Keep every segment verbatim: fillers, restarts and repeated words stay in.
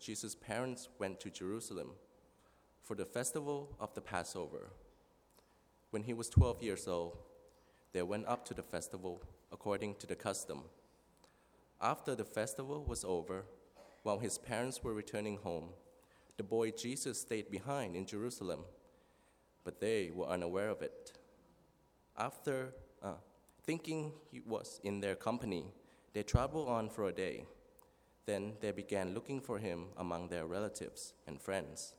Jesus' parents went to Jerusalem for the festival of the Passover. When he was twelve years old, they went up to the festival according to the custom. After the festival was over, while his parents were returning home, the boy Jesus stayed behind in Jerusalem, but they were unaware of it. After uh, thinking he was in their company, they traveled on for a day. Then they began looking for him among their relatives and friends.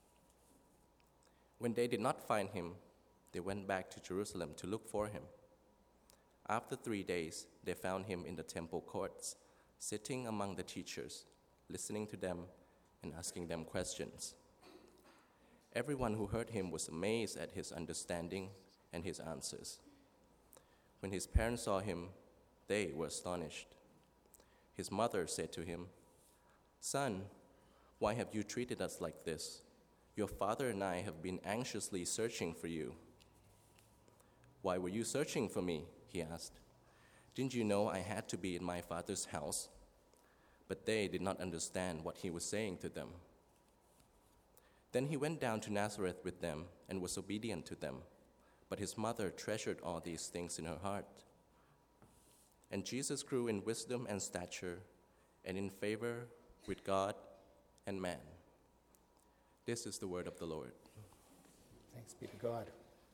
When they did not find him, they went back to Jerusalem to look for him. After three days, they found him in the temple courts, sitting among the teachers, listening to them and asking them questions. Everyone who heard him was amazed at his understanding and his answers. When his parents saw him, they were astonished. His mother said to him, "Son, why have you treated us like this? Your father and I have been anxiously searching for you." "Why were you searching for me?" he asked. "Didn't you know I had to be in my father's house?" But they did not understand what he was saying to them. Then he went down to Nazareth with them and was obedient to them. But his mother treasured all these things in her heart. And Jesus grew in wisdom and stature and in favor with God and man. This is the word of the Lord. Thanks be to God.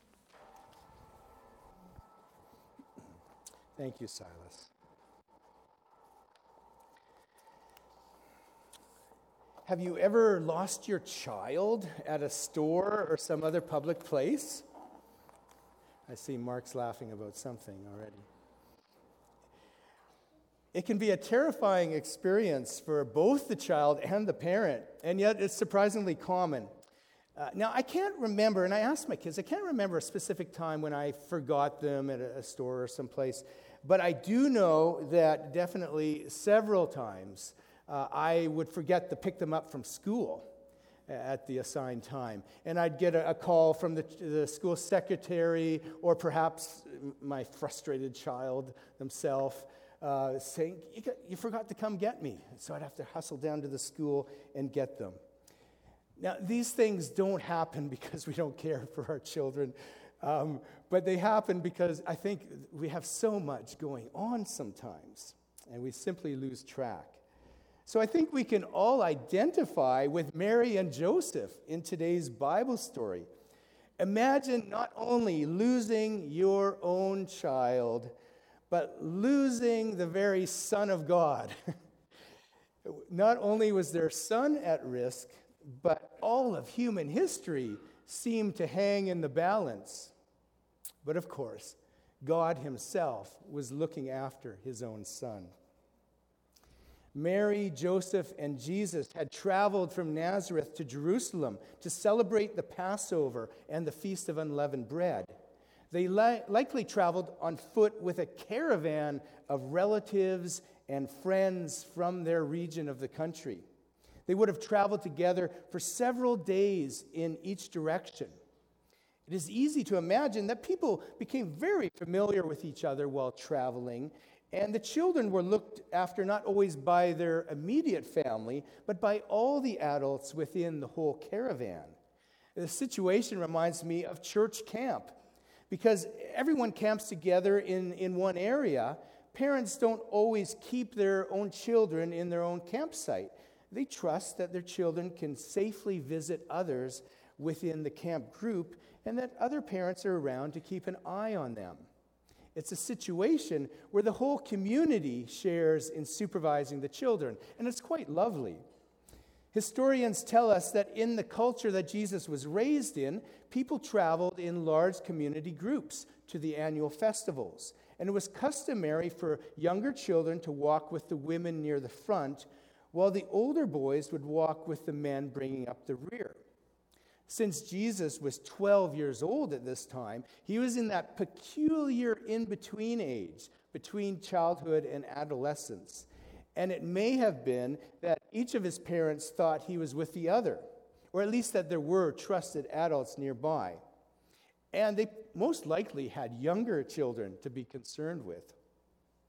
Thank you, Silas. Have you ever lost your child at a store or some other public place? I see Mark's laughing about something already. It can be a terrifying experience for both the child and the parent, and yet it's surprisingly common. Uh, now, I can't remember, and I asked my kids, I can't remember a specific time when I forgot them at a, a store or someplace, but I do know that definitely several times uh, I would forget to pick them up from school at the assigned time. And I'd get a, a call from the, the school secretary or perhaps my frustrated child themselves uh, saying, you, got, you forgot to come get me. So I'd have to hustle down to the school and get them. Now, these things don't happen because we don't care for our children, um, but they happen because I think we have so much going on sometimes, and we simply lose track. So I think we can all identify with Mary and Joseph in today's Bible story. Imagine not only losing your own child, but losing the very Son of God. Not only was their son at risk, but all of human history seemed to hang in the balance. But of course, God himself was looking after his own son. Mary, Joseph, and Jesus had traveled from Nazareth to Jerusalem to celebrate the Passover and the Feast of Unleavened Bread. They li- likely traveled on foot with a caravan of relatives and friends from their region of the country. They would have traveled together for several days in each direction. It is easy to imagine that people became very familiar with each other while traveling, and the children were looked after not always by their immediate family, but by all the adults within the whole caravan. The situation reminds me of church camp, because everyone camps together in, in one area. Parents don't always keep their own children in their own campsite. They trust that their children can safely visit others within the camp group and that other parents are around to keep an eye on them. It's a situation where the whole community shares in supervising the children, and it's quite lovely. Historians tell us that in the culture that Jesus was raised in, people traveled in large community groups to the annual festivals, and it was customary for younger children to walk with the women near the front, while the older boys would walk with the men bringing up the rear. Since Jesus was twelve years old at this time, he was in that peculiar in-between age, between childhood and adolescence. And it may have been that each of his parents thought he was with the other, or at least that there were trusted adults nearby. And they most likely had younger children to be concerned with.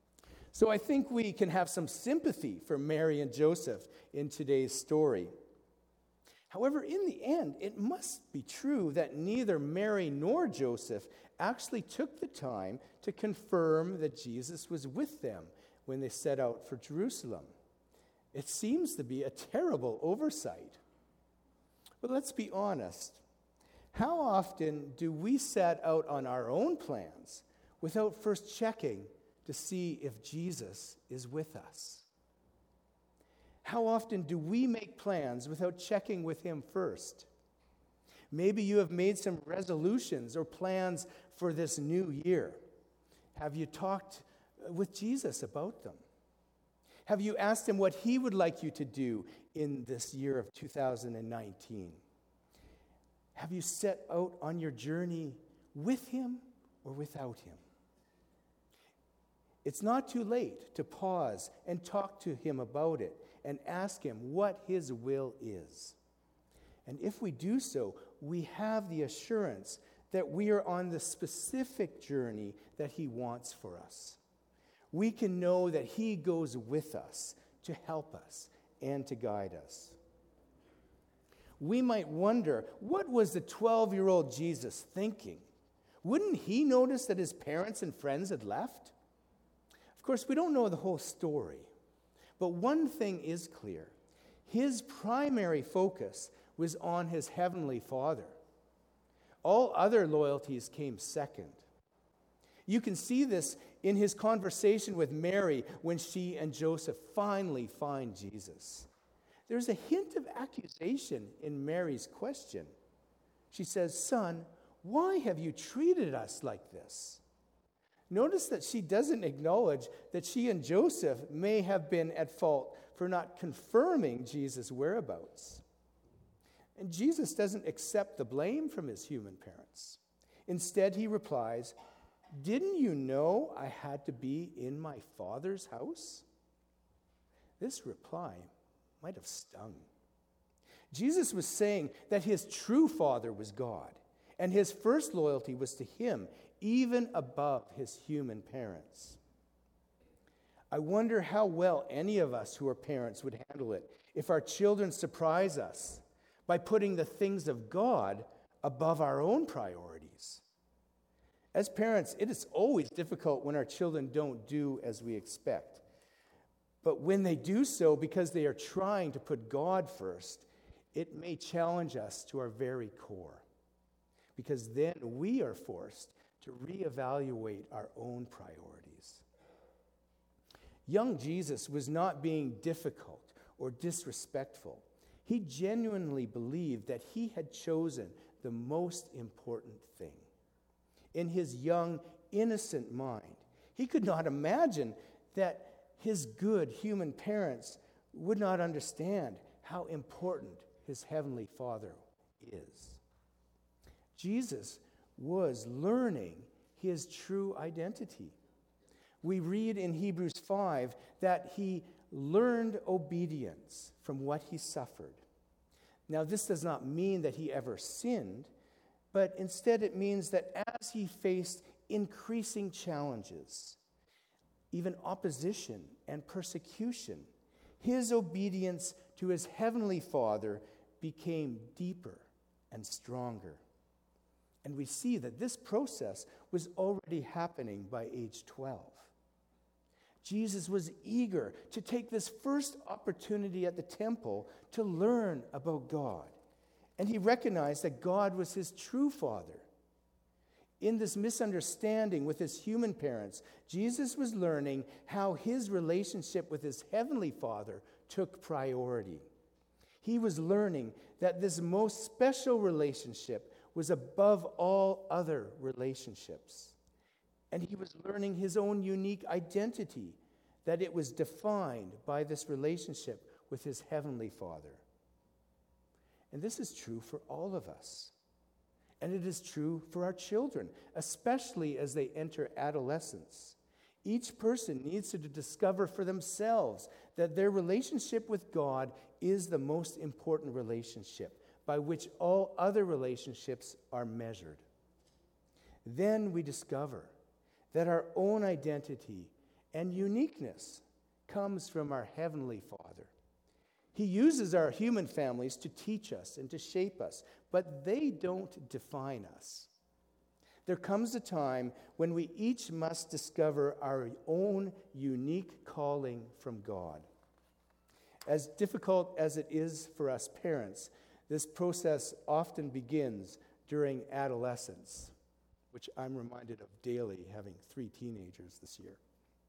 So I think we can have some sympathy for Mary and Joseph in today's story. However, in the end, it must be true that neither Mary nor Joseph actually took the time to confirm that Jesus was with them when they set out for Jerusalem. It seems to be a terrible oversight. But let's be honest. How often do we set out on our own plans without first checking to see if Jesus is with us? How often do we make plans without checking with him first? Maybe you have made some resolutions or plans for this new year. Have you talked with Jesus about them? Have you asked him what he would like you to do in this year of two thousand nineteen? Have you set out on your journey with him or without him? It's not too late to pause and talk to him about it and ask him what his will is. And if we do so, we have the assurance that we are on the specific journey that he wants for us. We can know that he goes with us to help us and to guide us. We might wonder, what was the twelve-year-old Jesus thinking? Wouldn't he notice that his parents and friends had left? Of course, we don't know the whole story. But one thing is clear. His primary focus was on his heavenly Father. All other loyalties came second. You can see this in his conversation with Mary when she and Joseph finally find Jesus. There's a hint of accusation in Mary's question. She says, "Son, why have you treated us like this?" Notice that she doesn't acknowledge that she and Joseph may have been at fault for not confirming Jesus' whereabouts. And Jesus doesn't accept the blame from his human parents. Instead, he replies, "Didn't you know I had to be in my Father's house?" This reply might have stung. Jesus was saying that his true Father was God, and his first loyalty was to him, even above his human parents. I wonder how well any of us who are parents would handle it if our children surprise us by putting the things of God above our own priorities. As parents, it is always difficult when our children don't do as we expect. But when they do so because they are trying to put God first, it may challenge us to our very core, because then we are forced to reevaluate our own priorities. Young Jesus was not being difficult or disrespectful. He genuinely believed that he had chosen the most important thing. In his young, innocent mind, he could not imagine that his good human parents would not understand how important his heavenly Father is. Jesus was learning his true identity. We read in Hebrews five that he learned obedience from what he suffered. Now, this does not mean that he ever sinned, but instead it means that as he faced increasing challenges, even opposition and persecution, his obedience to his heavenly Father became deeper and stronger. And we see that this process was already happening by age twelve. Jesus was eager to take this first opportunity at the temple to learn about God. And he recognized that God was his true Father. In this misunderstanding with his human parents, Jesus was learning how his relationship with his heavenly Father took priority. He was learning that this most special relationship was above all other relationships. And he was learning his own unique identity, that it was defined by this relationship with his heavenly Father. And this is true for all of us. And it is true for our children, especially as they enter adolescence. Each person needs to discover for themselves that their relationship with God is the most important relationship by which all other relationships are measured. Then we discover that our own identity and uniqueness comes from our Heavenly Father. He uses our human families to teach us and to shape us, but they don't define us. There comes a time when we each must discover our own unique calling from God. As difficult as it is for us parents, this process often begins during adolescence, which I'm reminded of daily, having three teenagers this year.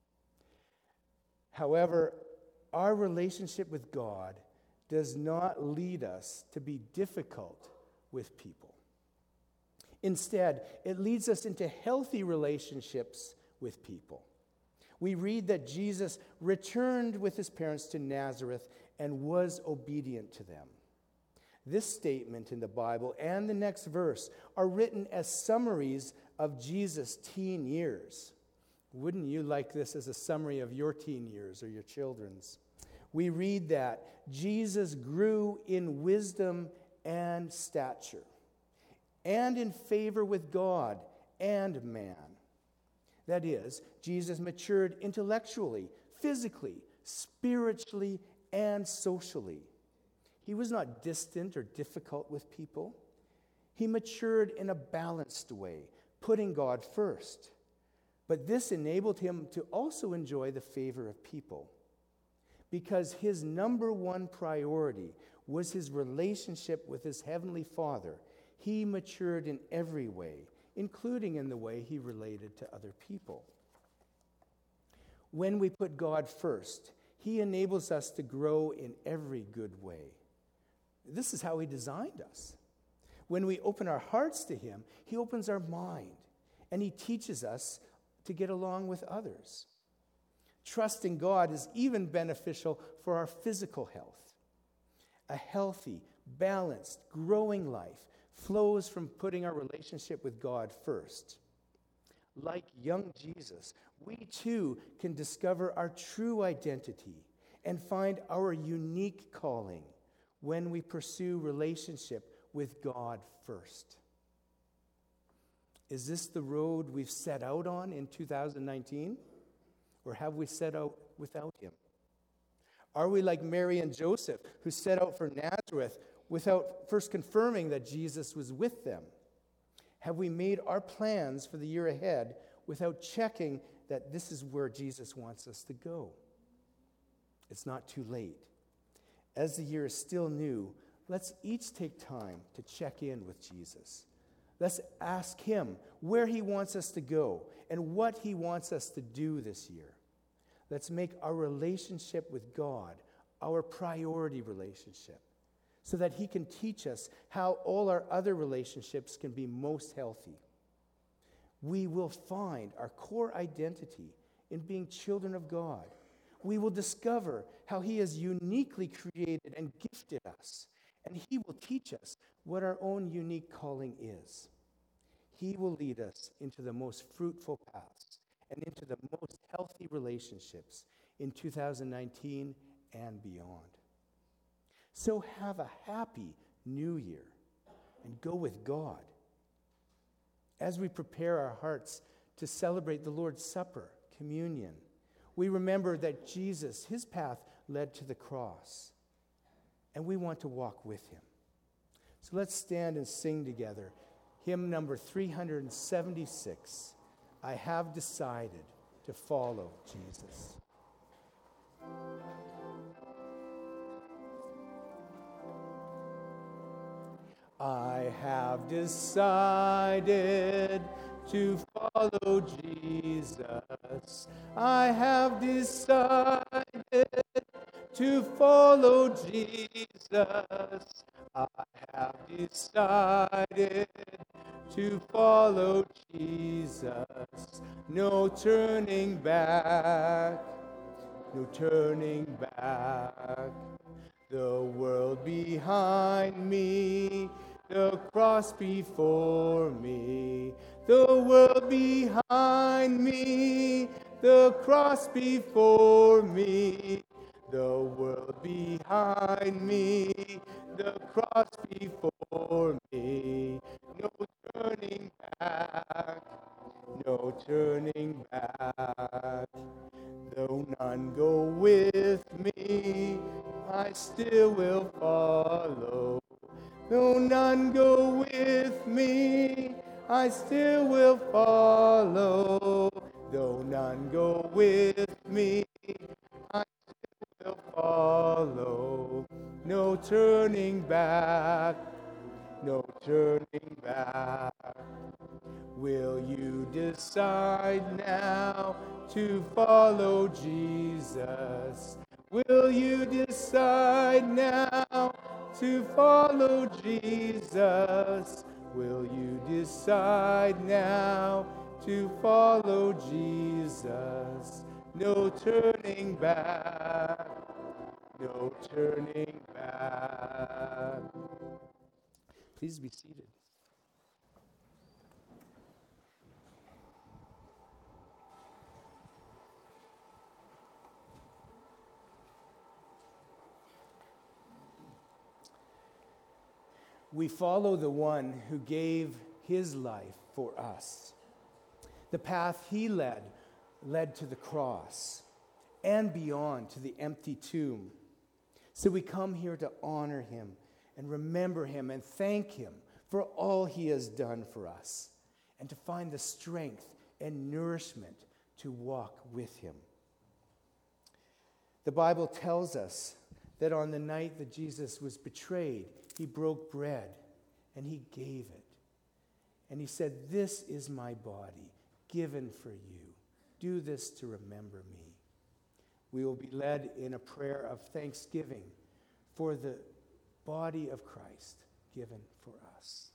However, our relationship with God does not lead us to be difficult with people. Instead, it leads us into healthy relationships with people. We read that Jesus returned with his parents to Nazareth and was obedient to them. This statement in the Bible and the next verse are written as summaries of Jesus' teen years. Wouldn't you like this as a summary of your teen years or your children's? We read that Jesus grew in wisdom and stature, and in favor with God and man. That is, Jesus matured intellectually, physically, spiritually, and socially. He was not distant or difficult with people. He matured in a balanced way, putting God first. But this enabled him to also enjoy the favor of people, because his number one priority was his relationship with his Heavenly Father. He matured in every way, including in the way he related to other people. When we put God first, he enables us to grow in every good way. This is how he designed us. When we open our hearts to him, he opens our mind, and he teaches us to get along with others. Trusting God is even beneficial for our physical health. A healthy, balanced, growing life flows from putting our relationship with God first. Like young Jesus, we too can discover our true identity and find our unique calling when we pursue relationship with God first. Is this the road we've set out on in two thousand nineteen? Or have we set out without him? Are we like Mary and Joseph, who set out for Nazareth without first confirming that Jesus was with them? Have we made our plans for the year ahead without checking that this is where Jesus wants us to go? It's not too late. As the year is still new, let's each take time to check in with Jesus. Let's ask him where he wants us to go and what he wants us to do this year. Let's make our relationship with God our priority relationship, so that he can teach us how all our other relationships can be most healthy. We will find our core identity in being children of God. We will discover how he has uniquely created and gifted us, and he will teach us what our own unique calling is. He will lead us into the most fruitful paths and into the most healthy relationships in two thousand nineteen and beyond. So have a happy new year and go with God. As we prepare our hearts to celebrate the Lord's Supper, communion, we remember that Jesus, his path led to the cross, and we want to walk with him. So let's stand and sing together. Hymn number three seventy-six, I Have Decided to Follow Jesus. I have decided to follow Jesus. I have decided to follow Jesus. I have decided to follow Jesus. No turning back, no turning back. The world behind me, the cross before me. The world behind me, the cross before me. The world behind me, the cross before me. No turning back, no turning back. I still will follow. Though none go with me, I still will follow. Though none go with me, I still will follow. No turning back, no turning back. Will you decide now to follow Jesus? Will you decide now to follow Jesus? Will you decide now to follow Jesus? No turning back, no turning back. Please be seated. We follow the one who gave his life for us. The path he led led to the cross and beyond to the empty tomb. So we come here to honor him and remember him and thank him for all he has done for us and to find the strength and nourishment to walk with him. The Bible tells us that on the night that Jesus was betrayed, he broke bread and he gave it. And he said, "This is my body given for you. Do this to remember me." We will be led in a prayer of thanksgiving for the body of Christ given for us.